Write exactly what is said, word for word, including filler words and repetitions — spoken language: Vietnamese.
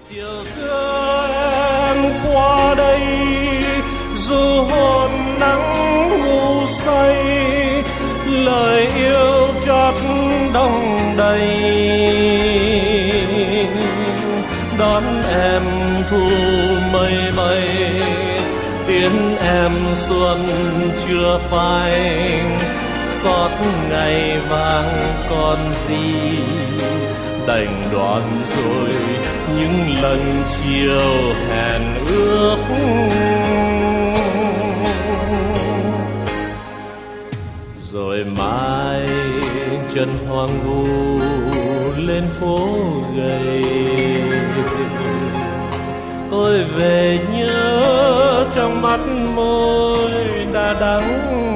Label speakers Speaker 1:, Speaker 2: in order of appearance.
Speaker 1: chiều xưa em qua đây dù hồn nắng ngủ say, lời yêu chót đong đầy đón em thu mây mây, tiễn em xuân chưa phai, xót ngày vàng còn gì, đành đoạn rồi những lần chiều hẹn ước. Rồi mai chân hoang vu lên phố gầy, tôi về nhớ trong mắt môi đã đắng